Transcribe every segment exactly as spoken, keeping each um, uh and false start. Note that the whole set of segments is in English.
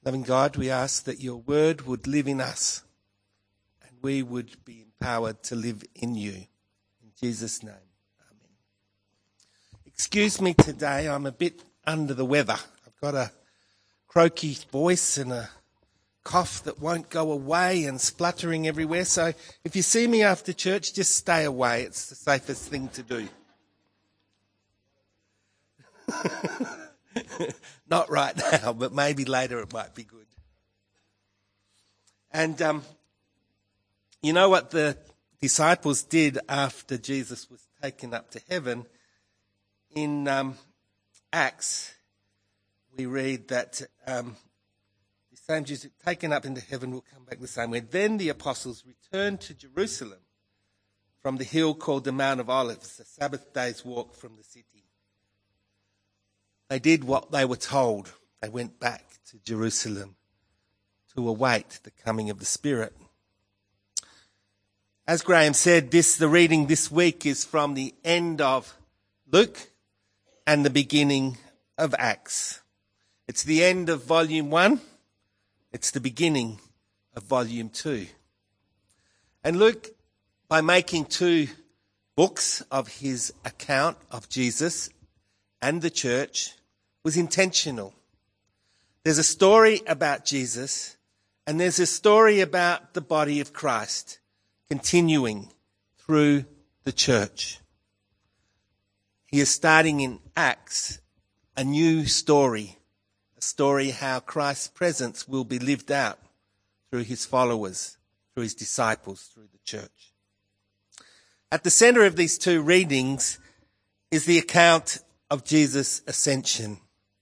Loving God, we ask that your word would live in us and we would be empowered to live in you. In Jesus' name, amen. Excuse me today, I'm a bit under the weather. I've got a croaky voice and a cough that won't go away and spluttering everywhere. So if you see me after church, just stay away. It's the safest thing to do. Not right now, but maybe later it might be good. And um, you know what the disciples did after Jesus was taken up to heaven? In um, Acts, we read that um, the same Jesus taken up into heaven will come back the same way. Then the apostles returned to Jerusalem from the hill called the Mount of Olives, a Sabbath day's walk from the city. They did what they were told. They went back to Jerusalem to await the coming of the Spirit. As Graham said, this the reading this week is from the end of Luke and the beginning of Acts. It's the end of volume one. It's the beginning of volume two. And Luke, by making two books of his account of Jesus and the church, was intentional. There's a story about Jesus and there's a story about the body of Christ continuing through the church. He is starting in Acts a new story, a story how Christ's presence will be lived out through his followers, through his disciples, through the church. At the centre of these two readings is the account of Jesus' ascension.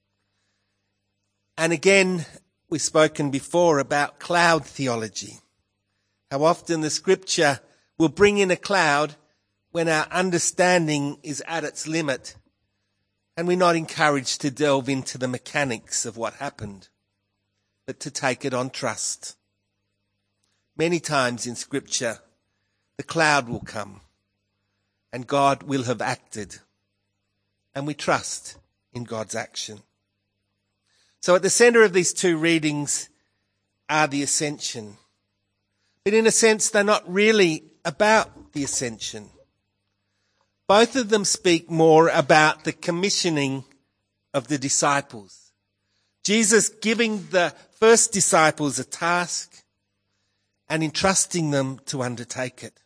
And again, we've spoken before about cloud theology. How often the scripture will bring in a cloud when our understanding is at its limit and we're not encouraged to delve into the mechanics of what happened, but to take it on trust. Many times in scripture, the cloud will come and God will have acted, and we trust in God's action. So at the centre of these two readings are the ascension. But in a sense, they're not really about the ascension. Both of them speak more about the commissioning of the disciples. Jesus giving the first disciples a task and entrusting them to undertake it.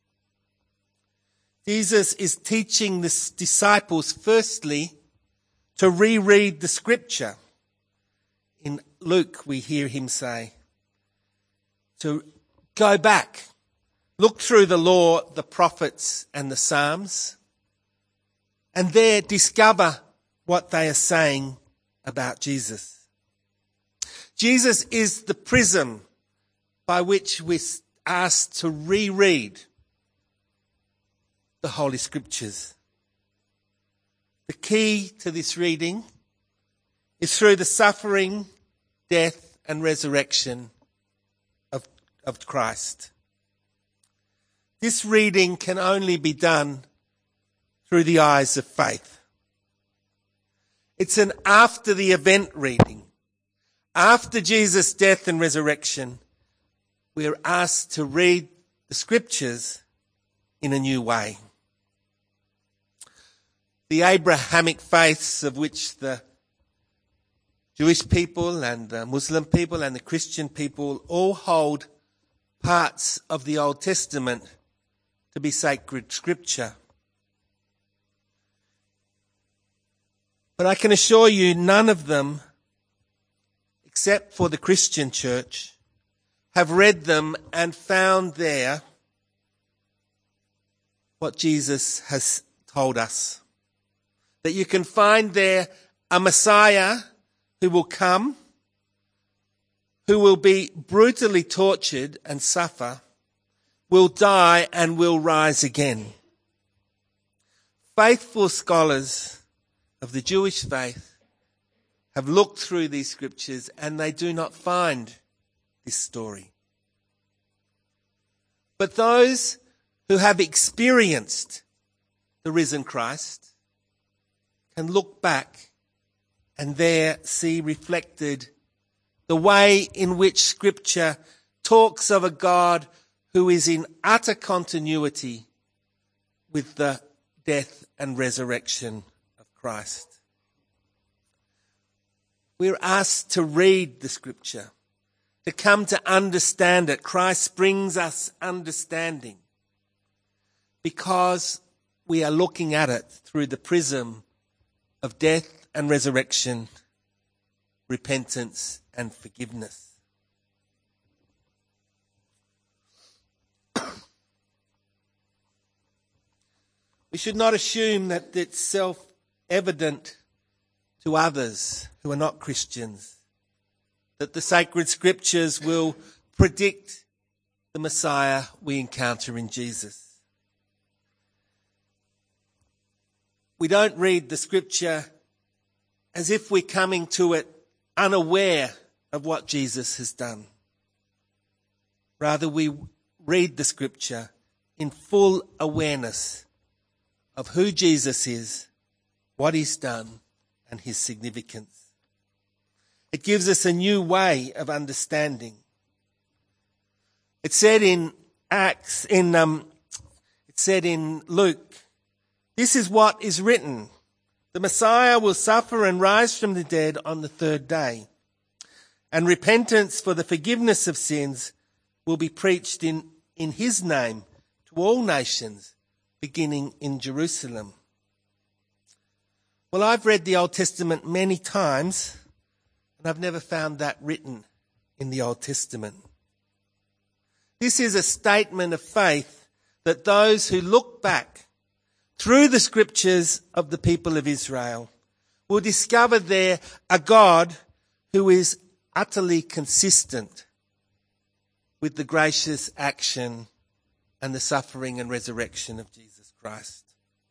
Jesus is teaching the disciples firstly to reread the scripture. In Luke, we hear him say, to go back, look through the law, the prophets and the Psalms, and there discover what they are saying about Jesus. Jesus is the prism by which we're asked to reread the Holy Scriptures. The key to this reading is through the suffering, death and resurrection of, of Christ. This reading can only be done through the eyes of faith. It's an after the event reading. After Jesus' death and resurrection, we're asked to read the scriptures in a new way. The Abrahamic faiths, of which the Jewish people and the Muslim people and the Christian people all hold parts of the Old Testament to be sacred scripture. But I can assure you none of them, except for the Christian church, have read them and found there what Jesus has told us. That you can find there a Messiah who will come, who will be brutally tortured and suffer, will die and will rise again. Faithful scholars of the Jewish faith have looked through these scriptures and they do not find this story. But those who have experienced the risen Christ can look back and there see reflected the way in which Scripture talks of a God who is in utter continuity with the death and resurrection of Christ. We're asked to read the Scripture, to come to understand it. Christ brings us understanding because we are looking at it through the prism of death and resurrection, repentance and forgiveness. We should not assume that it's self-evident to others who are not Christians that the sacred Scriptures will predict the Messiah we encounter in Jesus. We don't read the Scripture as if we're coming to it unaware of what Jesus has done. Rather, we read the Scripture in full awareness of who Jesus is, what he's done, and his significance. It gives us a new way of understanding. It said in Acts, in um, it said in Luke, this is what is written: the Messiah will suffer and rise from the dead on the third day, and repentance for the forgiveness of sins will be preached in, in his name to all nations, beginning in Jerusalem. Well, I've read the Old Testament many times, and I've never found that written in the Old Testament. This is a statement of faith that those who look back through the Scriptures of the people of Israel will discover there a God who is utterly consistent with the gracious action and the suffering and resurrection of Jesus Christ.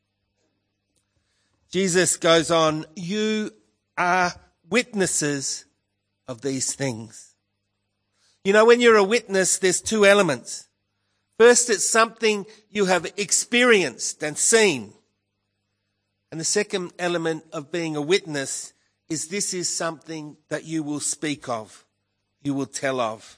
Jesus goes on, you are witnesses of these things. You know, when you're a witness, there's two elements. First, it's something you have experienced and seen. And the second element of being a witness is this is something that you will speak of, you will tell of.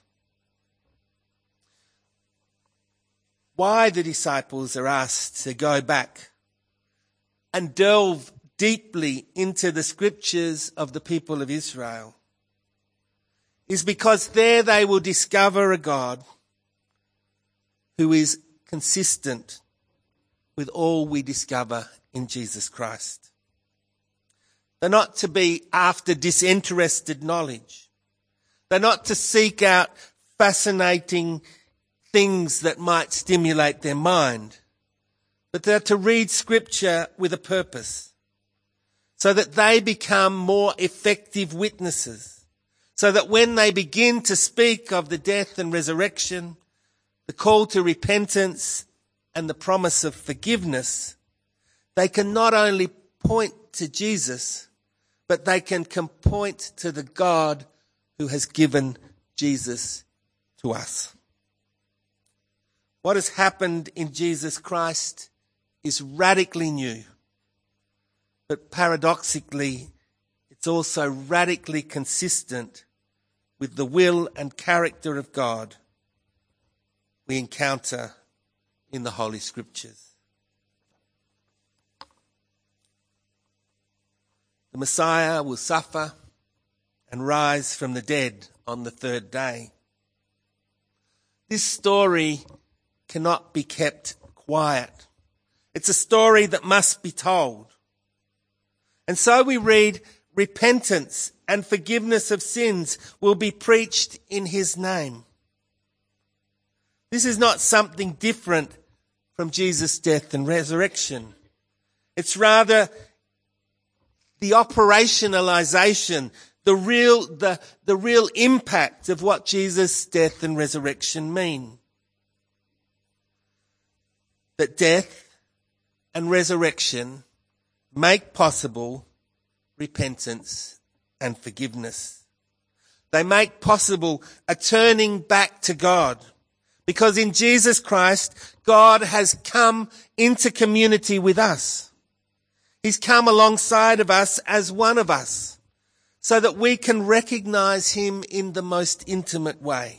Why the disciples are asked to go back and delve deeply into the Scriptures of the people of Israel is because there they will discover a God who is consistent with all we discover in Jesus Christ. They're not to be after disinterested knowledge. They're not to seek out fascinating things that might stimulate their mind, but they're to read Scripture with a purpose so that they become more effective witnesses, so that when they begin to speak of the death and resurrection, the call to repentance and the promise of forgiveness, they can not only point to Jesus, but they can point to the God who has given Jesus to us. What has happened in Jesus Christ is radically new, but paradoxically, it's also radically consistent with the will and character of God we encounter in the Holy Scriptures. The Messiah will suffer and rise from the dead on the third day. This story cannot be kept quiet. It's a story that must be told. And so we read, repentance and forgiveness of sins will be preached in his name. This is not something different from Jesus' death and resurrection. It's rather the operationalization, the real, the, the real impact of what Jesus' death and resurrection mean. That death and resurrection make possible repentance and forgiveness. They make possible a turning back to God. Because in Jesus Christ, God has come into community with us. He's come alongside of us as one of us, so that we can recognize him in the most intimate way.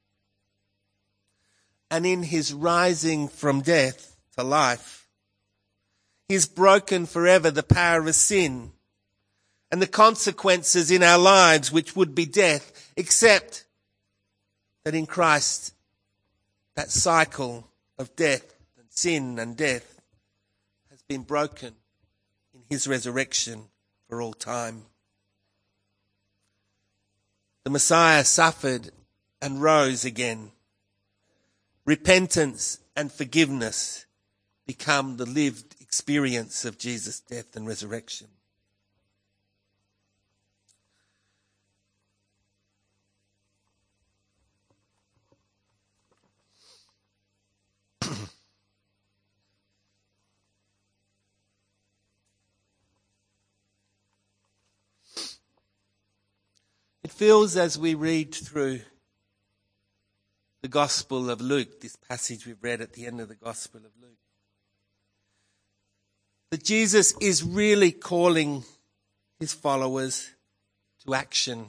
And in his rising from death to life, he's broken forever the power of sin and the consequences in our lives, which would be death, except that in Christ, that cycle of death and sin and death has been broken in his resurrection for all time. The Messiah suffered and rose again. Repentance and forgiveness become the lived experience of Jesus' death and resurrection. It feels as we read through the Gospel of Luke, this passage we've read at the end of the Gospel of Luke, that Jesus is really calling his followers to action.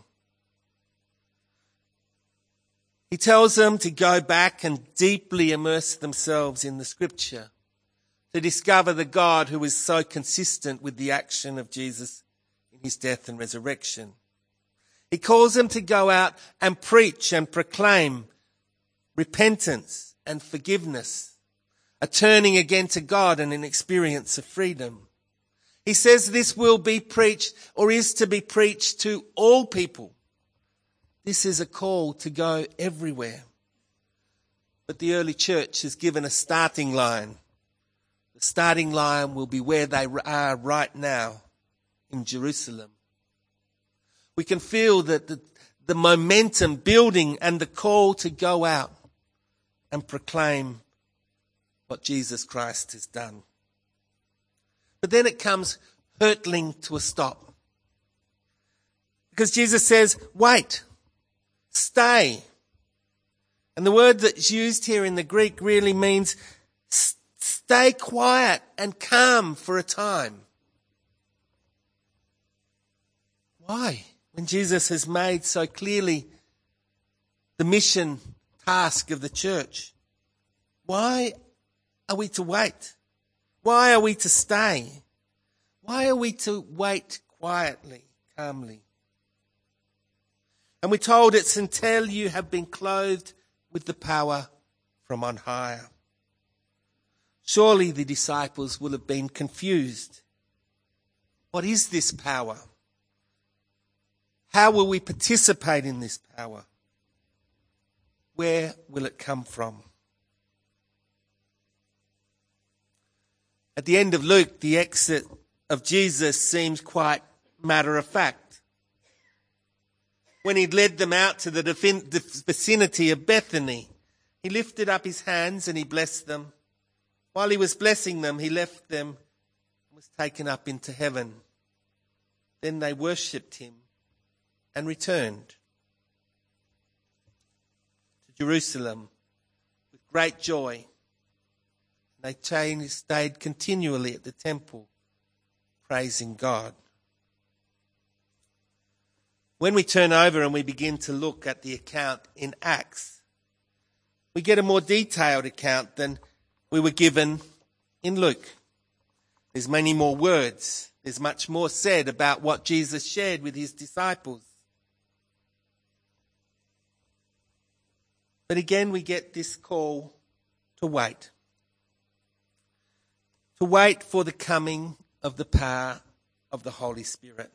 He tells them to go back and deeply immerse themselves in the Scripture, to discover the God who is so consistent with the action of Jesus in his death and resurrection. He calls them to go out and preach and proclaim repentance and forgiveness, a turning again to God and an experience of freedom. He says this will be preached or is to be preached to all people. This is a call to go everywhere. But the early church has given a starting line. The starting line will be where they are right now in Jerusalem. We can feel that the, the momentum building and the call to go out and proclaim what Jesus Christ has done. But then it comes hurtling to a stop. Because Jesus says, wait, stay. And the word that's used here in the Greek really means stay quiet and calm for a time. Why? When Jesus has made so clearly the mission task of the church, why are we to wait? Why are we to stay? Why are we to wait quietly, calmly? And we're told it's until you have been clothed with the power from on high. Surely the disciples will have been confused. What is this power? How will we participate in this power? Where will it come from? At the end of Luke, the exit of Jesus seems quite matter of fact. When he'd led them out to the vicinity of Bethany, he lifted up his hands and he blessed them. While he was blessing them, he left them and was taken up into heaven. Then they worshipped him and returned to Jerusalem with great joy. They stayed continually at the temple, praising God. When we turn over and we begin to look at the account in Acts, we get a more detailed account than we were given in Luke. There's many more words. There's much more said about what Jesus shared with his disciples. But again, we get this call to wait. To wait for the coming of the power of the Holy Spirit.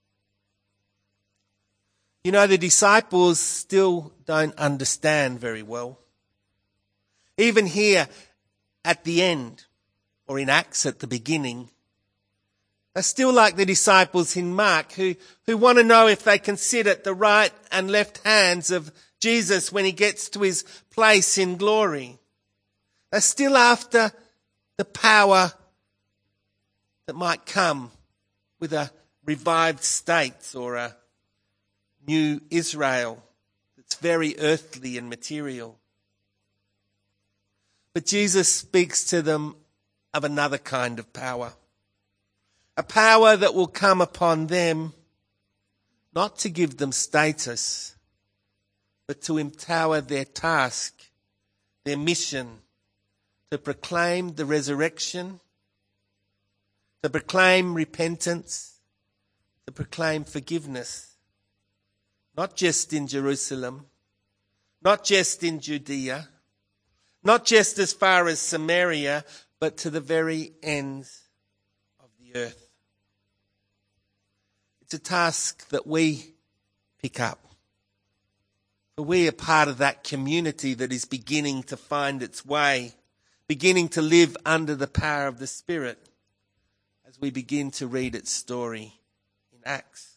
You know, the disciples still don't understand very well. Even here at the end, or in Acts at the beginning, they're still like the disciples in Mark who, who want to know if they can sit at the right and left hands of Jesus when he gets to his place in glory. They're still after the power that might come with a revived state or a new Israel that's very earthly and material. But Jesus speaks to them of another kind of power. A power that will come upon them not to give them status, but to empower their task, their mission, to proclaim the resurrection, to proclaim repentance, to proclaim forgiveness, not just in Jerusalem, not just in Judea, not just as far as Samaria, but to the very ends of the earth. It's a task that we pick up. For we are part of that community that is beginning to find its way, beginning to live under the power of the Spirit as we begin to read its story in Acts.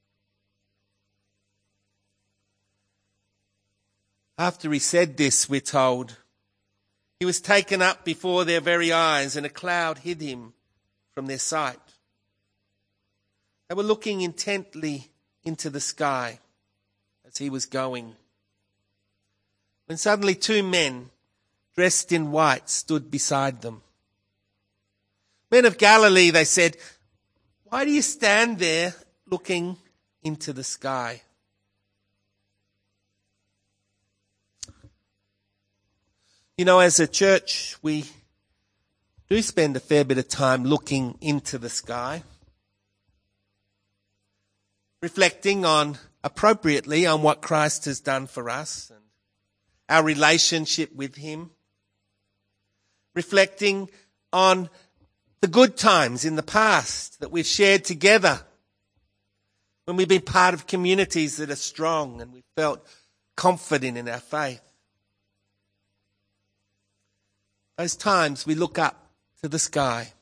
After he said this, we're told, he was taken up before their very eyes, and a cloud hid him from their sight. They were looking intently into the sky as he was going, when suddenly two men dressed in white stood beside them. Men of Galilee, they said, why do you stand there looking into the sky? You know, as a church, we do spend a fair bit of time looking into the sky, reflecting on, appropriately, on what Christ has done for us and our relationship with him, reflecting on the good times in the past that we've shared together, when we've been part of communities that are strong and we've felt confident in our faith. Those times we look up to the sky.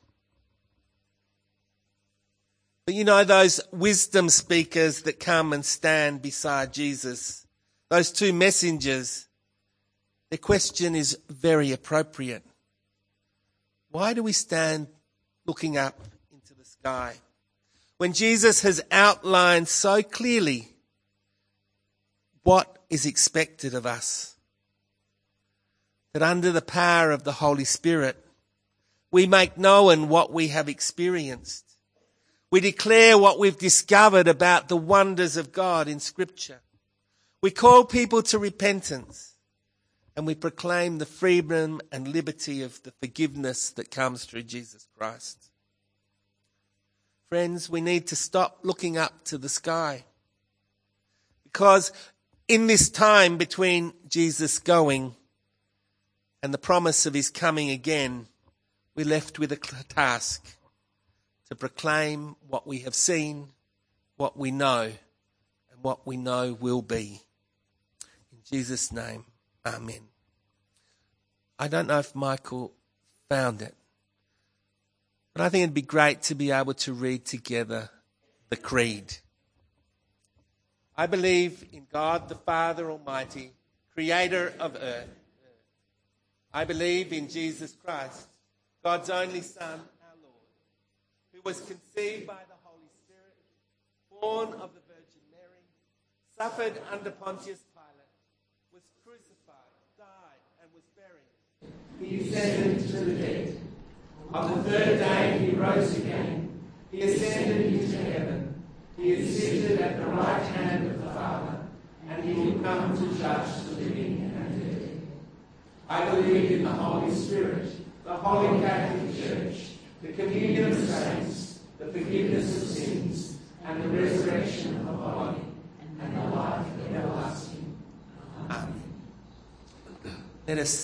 But you know, those wisdom speakers that come and stand beside Jesus, those two messengers, their question is very appropriate. Why do we stand looking up into the sky when Jesus has outlined so clearly what is expected of us? That under the power of the Holy Spirit, we make known what we have experienced. We declare what we've discovered about the wonders of God in Scripture. We call people to repentance, and we proclaim the freedom and liberty of the forgiveness that comes through Jesus Christ. Friends, we need to stop looking up to the sky, because in this time between Jesus going and the promise of his coming again, we're left with a task to proclaim what we have seen, what we know, and what we know will be. In Jesus' name, amen. I don't know if Michael found it, but I think it'd be great to be able to read together the Creed. I believe in God the Father Almighty, creator of earth. I believe in Jesus Christ, God's only Son, our Lord, who was conceived by the Holy Spirit, born of the Virgin Mary, suffered under Pontius Pilate, was crucified, died, and was buried. He descended to the dead. On the third day he rose again. He ascended into heaven. He is seated at the right hand of the Father, and he will come to judge the living and the dead. I believe in the Holy Spirit, the Holy Catholic Church, the communion of saints, the forgiveness of sins, and the resurrection of the body, and the life everlasting. Amen. Let us...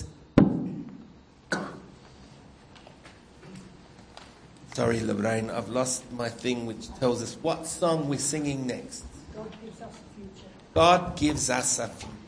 Sorry, Lorraine, I've lost my thing which tells us what song we're singing next. God gives us a future. God gives us a future.